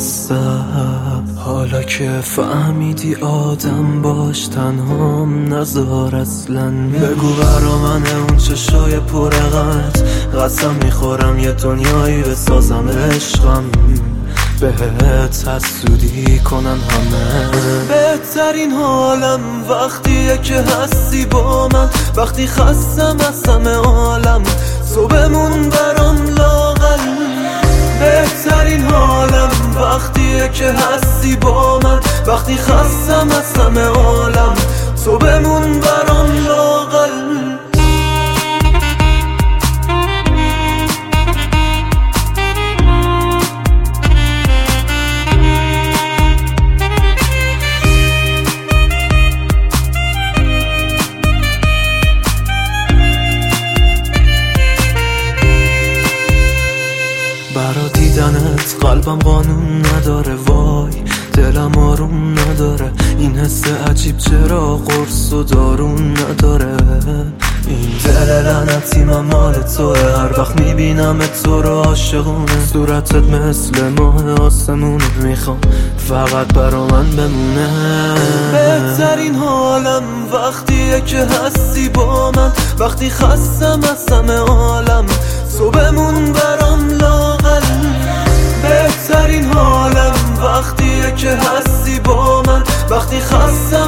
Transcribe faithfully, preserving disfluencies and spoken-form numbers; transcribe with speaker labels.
Speaker 1: هستم. حالا که فهمیدی آدم باش تنهام نذار اصلا. بگو برا من اون چشای پرقت، قسم میخورم یه دنیایی بسازم عشقم. بهت حسودی کنن همه. بهترین حالم وقتیه که هستی با من، وقتی خستم از همه عالم صبحمون برام لاغر. بهترین حالم وقتیه که هستی با من، وقتی خستم از همه عالم صبحمون برام لاغر. برا دیدنت قلبم قانون نداره، وای دلم آروم نداره. این حس عجیب چرا قرص و دارون نداره. این دل لعنتی من مال توه، هر وقت میبینم تو رو عاشقونه. صورتت مثل ماه آسمونه، میخوام فقط برا من بمونه. بهترین حالم وقتیه که هستی با من، وقتی خستم از همه عالم صبحمون برام لاغر. بهترین حالم وقتیه که هستی با من، وقتی خستم